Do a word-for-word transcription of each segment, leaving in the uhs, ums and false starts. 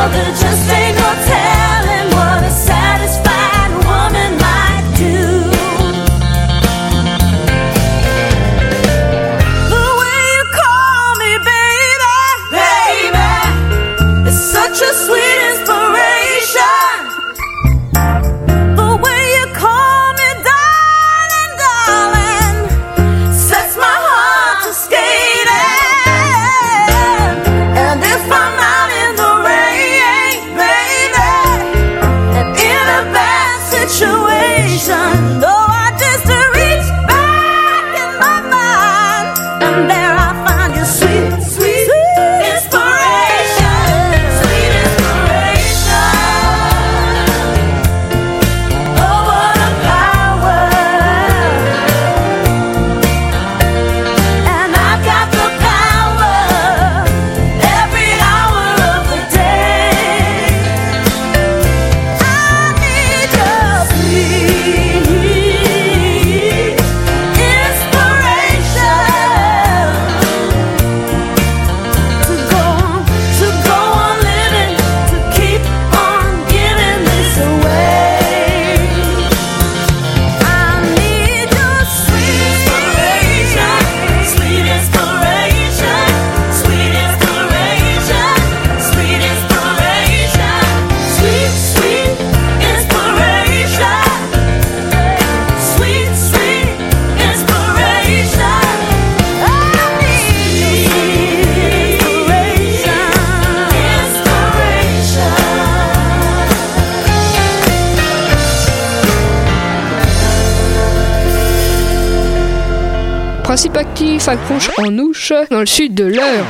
Principe actif à Conches en Ouche, dans le sud de l'Eure.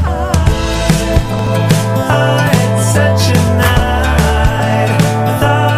Such a night, I thought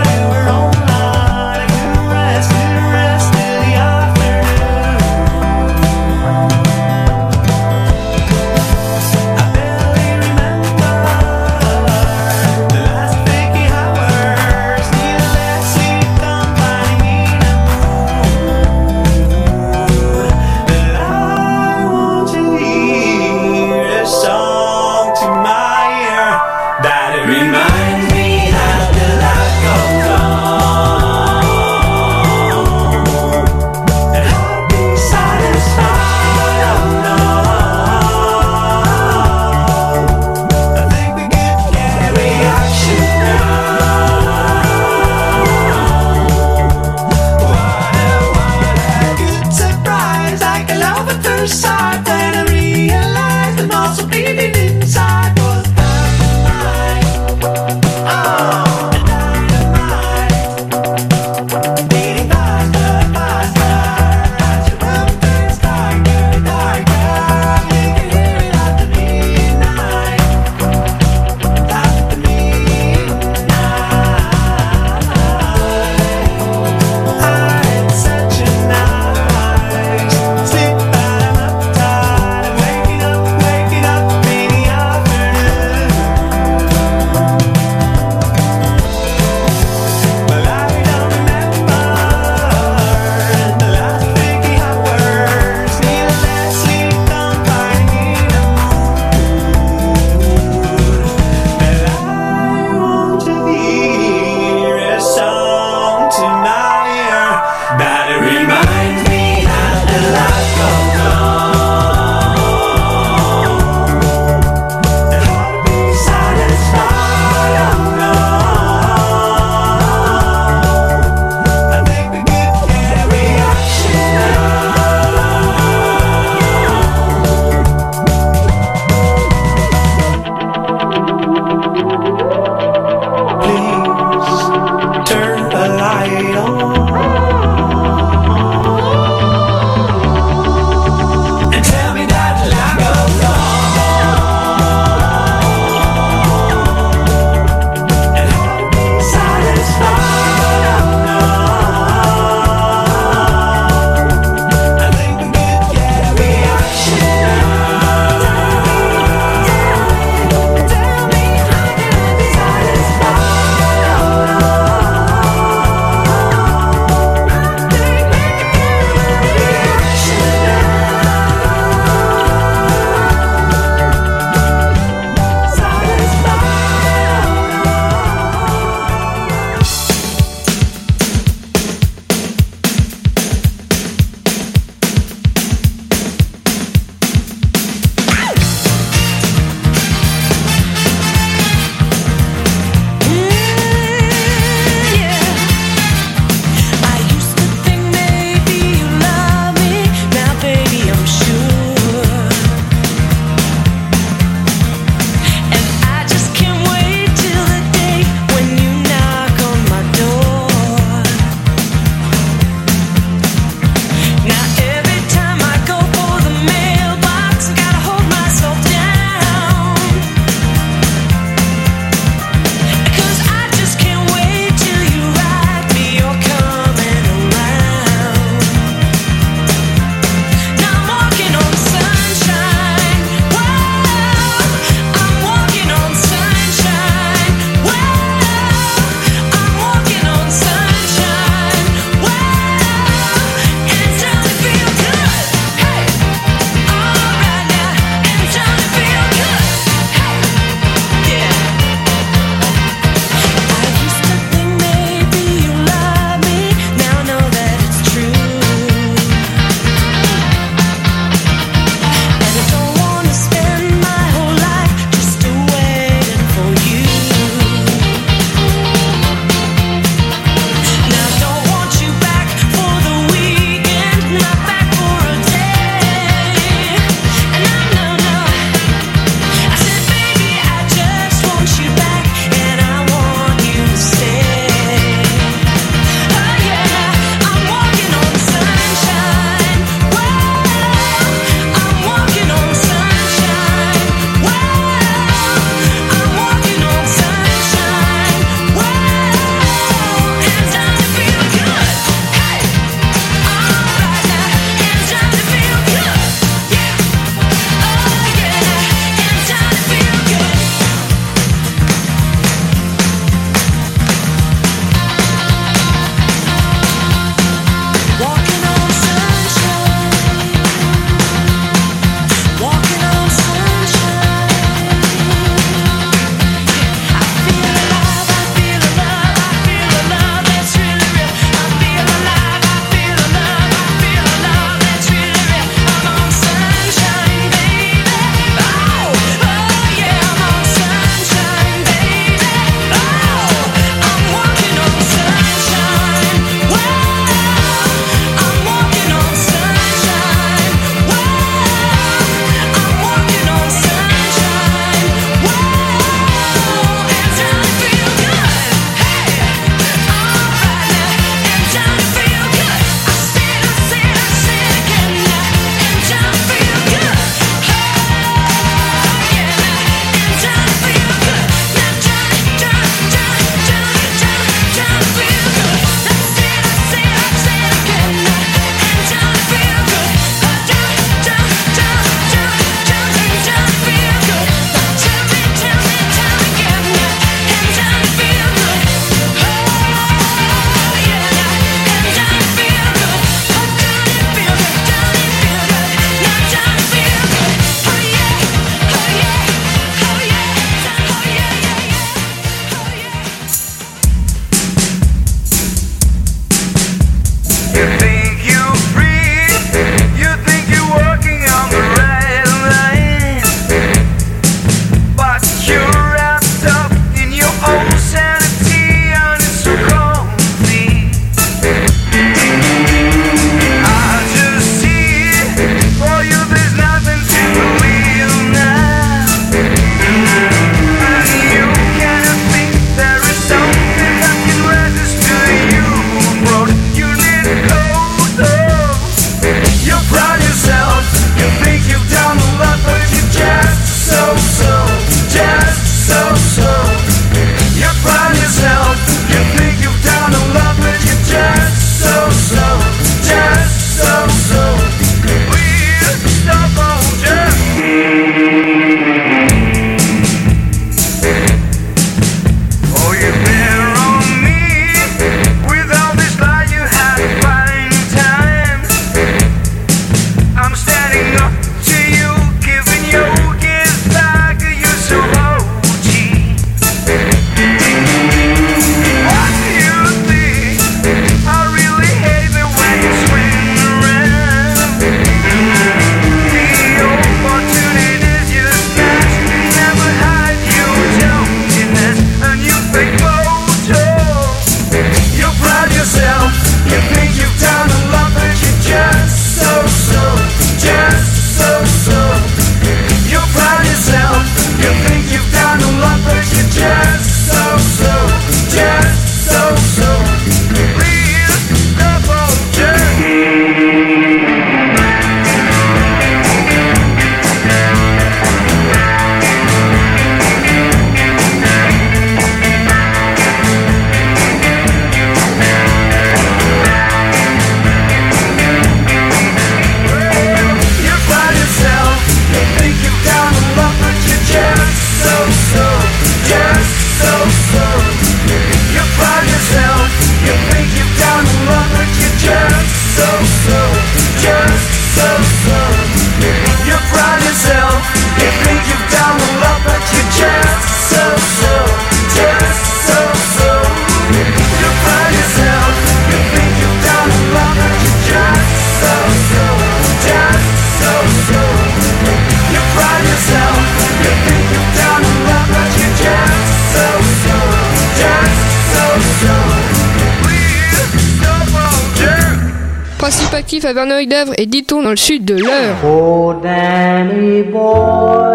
Principatif à Verneuil-d'Avre et Diton dans le sud de l'Eure. Oh Danny boy,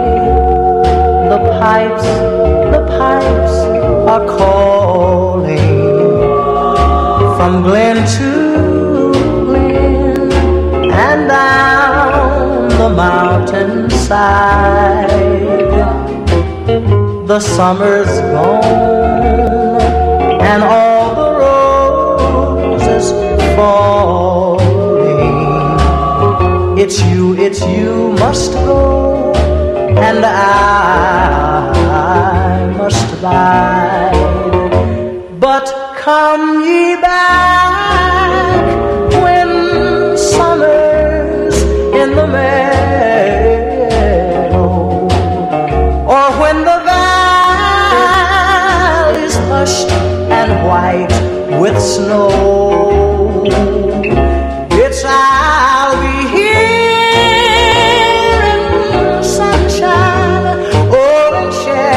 the pipes, the pipes are calling from glen to glen and down the mountainside. The summer's gone and all the roses falling. It's you, it's you must go, and I must abide. But come ye back when summer's in the meadow, or when the valley's hushed and white with snow. It's I'll be here in the sunshine, or in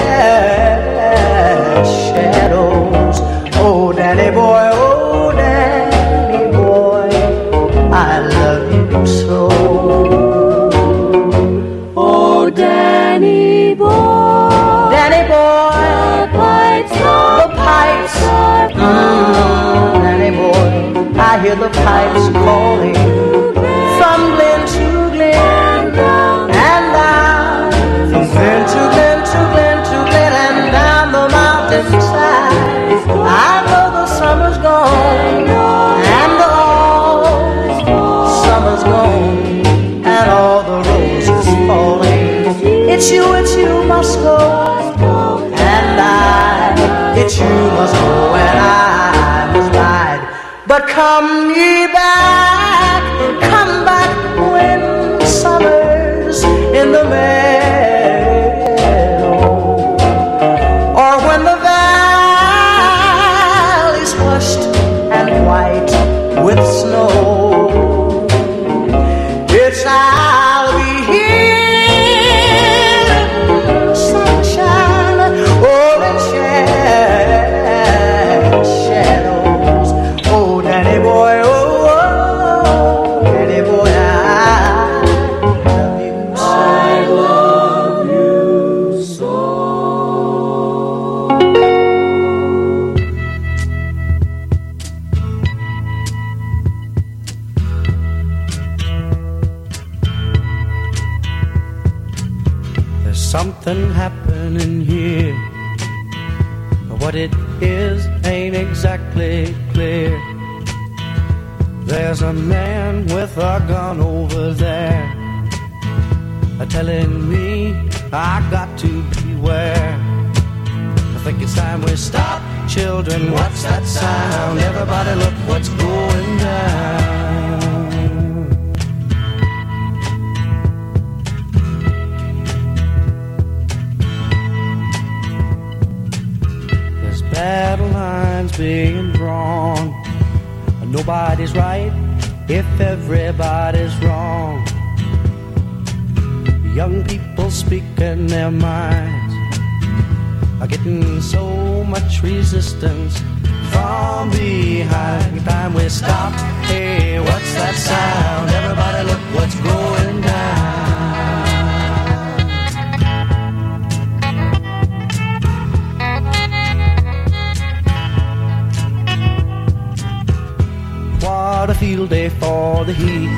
shadows. Oh, Danny boy, oh, Danny boy, I love you so. Oh, Danny boy, Danny boy, the pipes, the pipes are mm, Danny boy, I hear the pipes calling from glen to glen and down, from glen to glen to glen to glen and down the mountainside. I know the summer's gone and all summer's gone and all the roses falling. It's you, it's you must go, and I, it's you must go, and I must ride. But come ye back, come back when summer's in the meadow, or when the valley's hushed and white with snow. something happening here. What it is ain't exactly clear. There's a man with a gun over there, telling me I got to beware. I think it's time we stop. Children, what's that sound? Everybody look what's going down. There's battle lines being drawn. Nobody's right if everybody's wrong. Young people speaking their minds are getting so much resistance from behind. Time we stop. Hey, what's that sound? Everybody look what's going down. What a field day for the heat.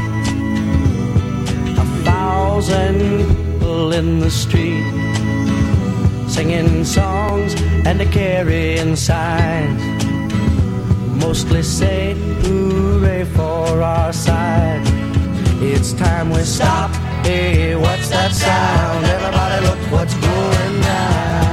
A thousand people in the street, singing songs and a carrying signs, mostly say hooray for our side. It's time we stop. Hey, what's that sound? Everybody look what's going down.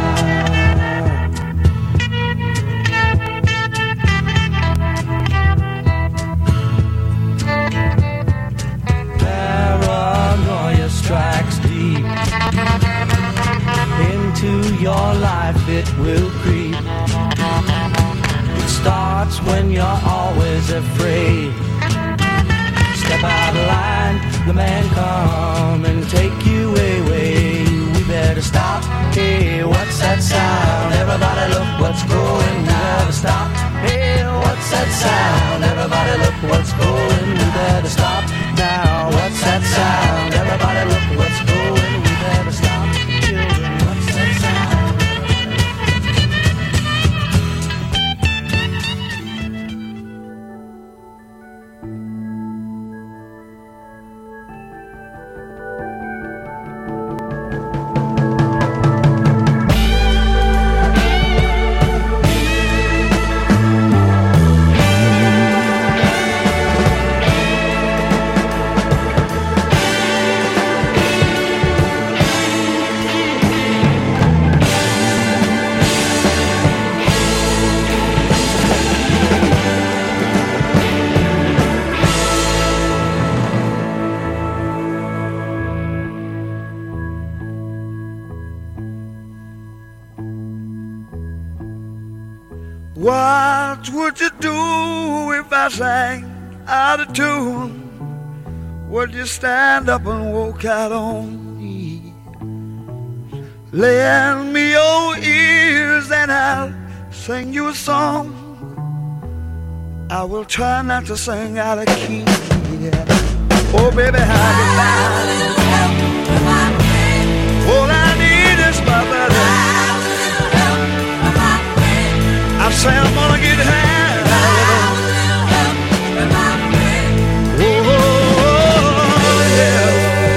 Paranoia strikes deep into your life, it will creep. It starts when you're always afraid. Step out of line, the man come and take you away. We better stop. Hey, what's that sound? Everybody look what's going. We better stop. Hey, what's that sound? Everybody look what's going. We better stop now. What's that sound? Everybody look what's going. We better stop. Children, what's that sound? What would you do if I sang out of tune? Would you stand up and walk out on me? Lend me your ears and I'll sing you a song. I will try not to sing out of key. Yeah. Oh baby, how you down? All I need is my buddy. I say I'm gonna get high. Oh, yeah.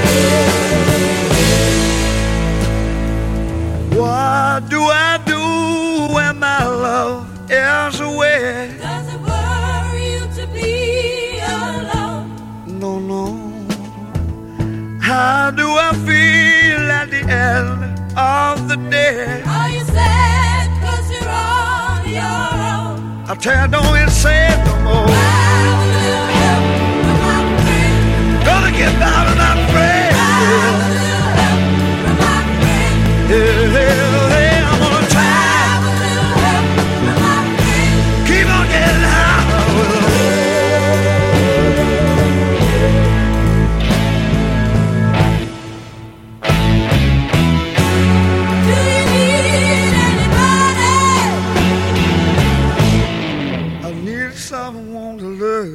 What do I do when my love is away? Does it worry you to be alone? No, no. How do I feel at the end of the day? Are you sad 'cause you're on your own? I tell you, don't even say it no more. How will you help from my friend? Gonna get down and I'm afraid. How will you help from my friend? Yeah, yeah, yeah, I'm gonna try. How will you help from my friend? Keep on getting high. Do you need anybody? I need someone to love.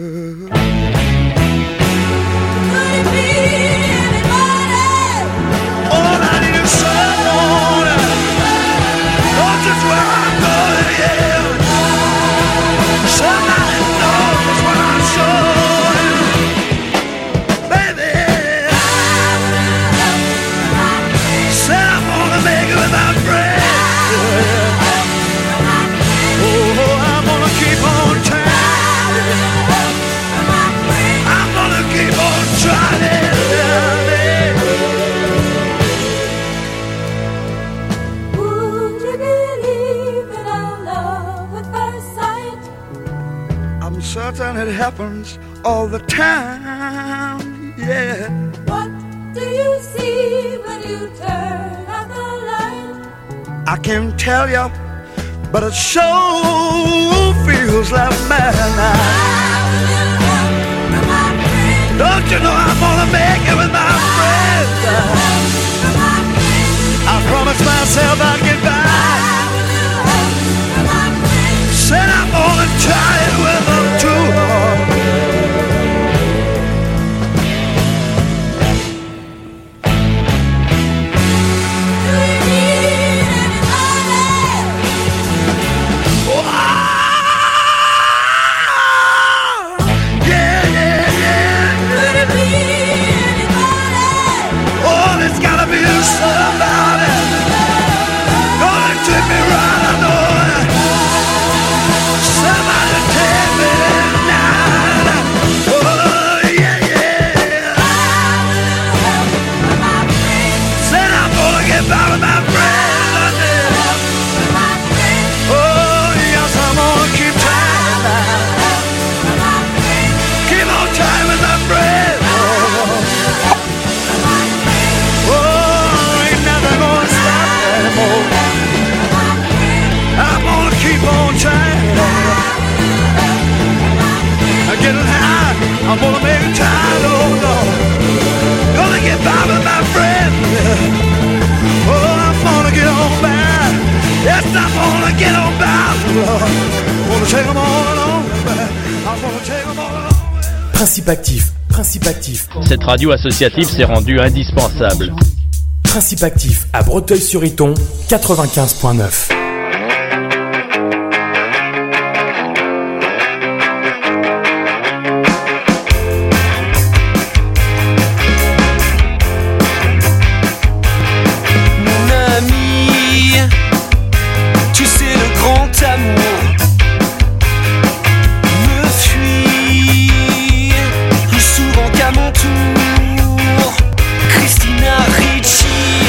Could it be anybody? All I need is someone. Not just where I'm going, yeah. Somebody knows what I'm showing. Baby, certain it happens all the time, yeah. What do you see when you turn out the light? I can't tell you, but it sure feels like midnight. Don't you know I'm gonna make it with my friends? I promised myself I'd get by. Said I'm gonna try it with them too. Somebody gonna take me right, I know. Somebody take me tonight. Oh yeah, yeah. Said I'm gonna get by with my friends. Oh yes, I'm gonna keep trying. Keep on trying with my friends. I'm gonna keep on trying. I'm getting high, I'm gonna make it time, oh Lord. Gonna get by with my friends. Oh, I'm gonna get on by. Yes, I'm gonna get on by, Lord. Gonna take them all along. I'm gonna take them all along. Principe actif, principe actif. Cette radio associative s'est rendue indispensable. Principe actif à Breteuil-sur-Iton, quatre-vingt-quinze virgule neuf. Mon ami, tu sais le grand amour me fuit plus souvent qu'à mon tour. Christina Ricci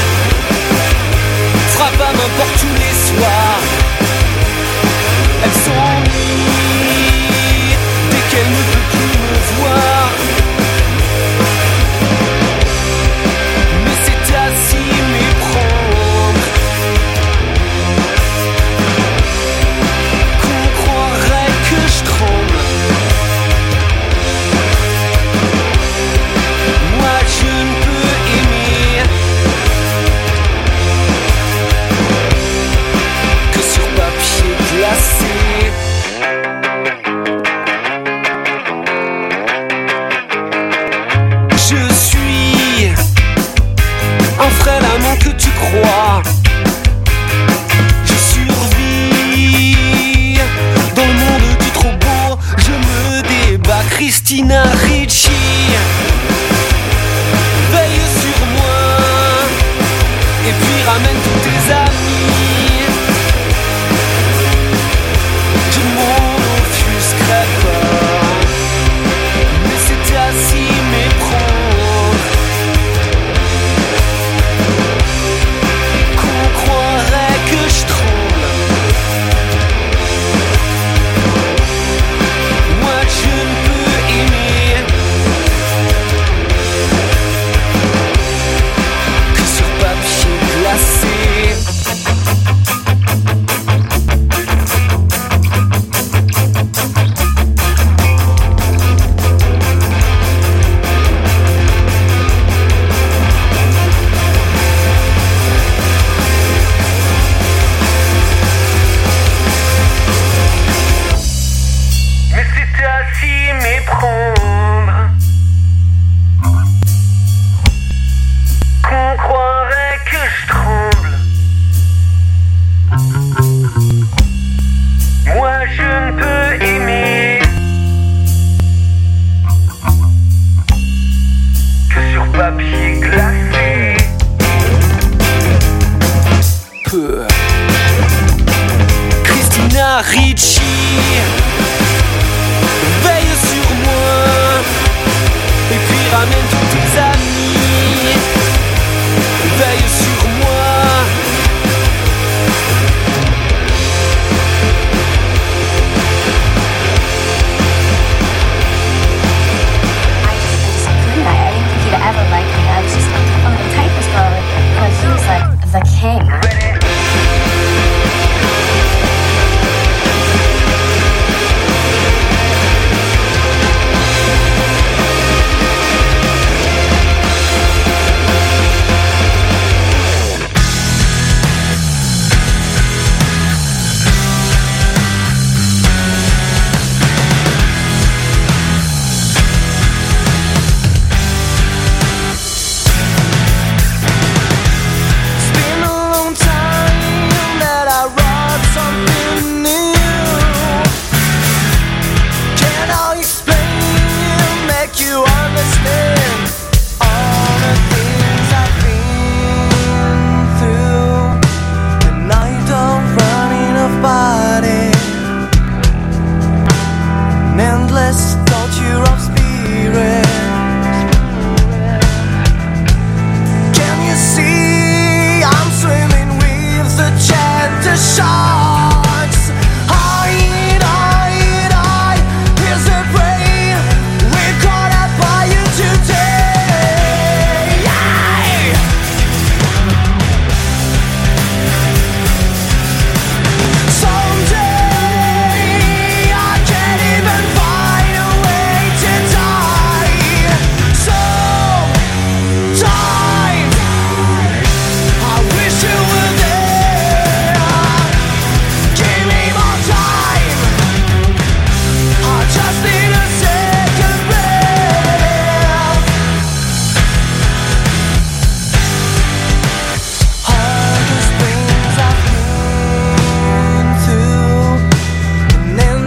frappe à main porte tous les soirs. Elle s'ennuie dès qu'elle ne peut plus me voir. Mais c'est à s'y méprendre qu'on croirait que je tremble. Moi je ne peux aimer que sur papier glacé. Je suis un frère amant que tu crois. Je survis dans le monde du trop beau. Je me débat. Christina Ricci veille sur moi et puis ramène tous tes amis. Je ne m'en offusquerai pas, mais c'était à s'y méprendre qu'on croirait que je tremble. Moi je ne peux aimer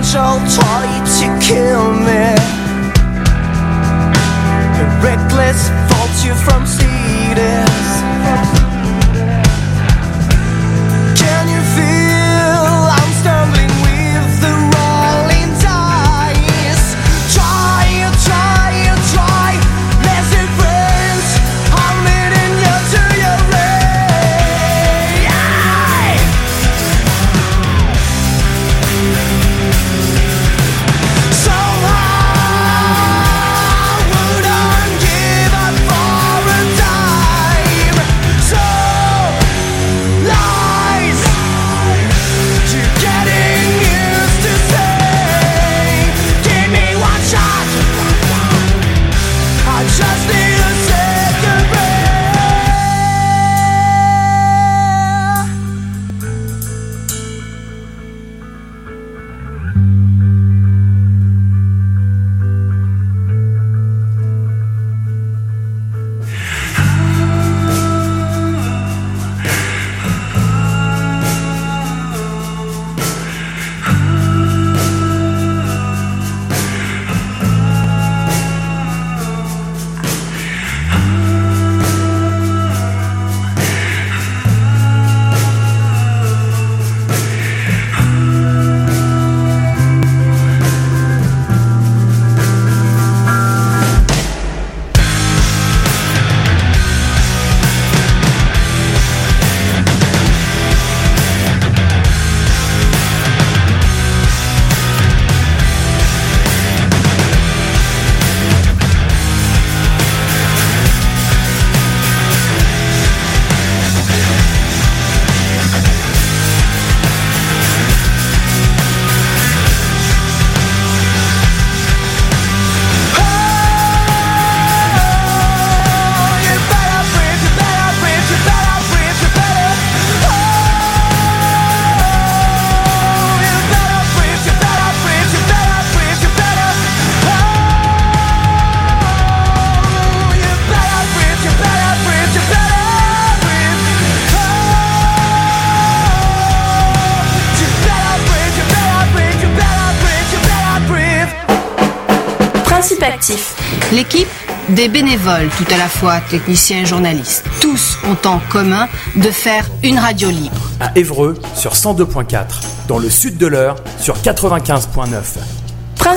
angel tried to kill me. A reckless vulture from Cetus. Can you feel I'm stumbling with the rolling dice? Try, try, try. Let's it burns. I'm leading you to your grave. Just need a second breath. Principe actif. L'équipe des bénévoles, tout à la fois techniciens et journalistes, tous ont en commun de faire une radio libre. À Évreux sur cent deux point quatre, dans le sud de l'Eure sur quatre-vingt-quinze point neuf.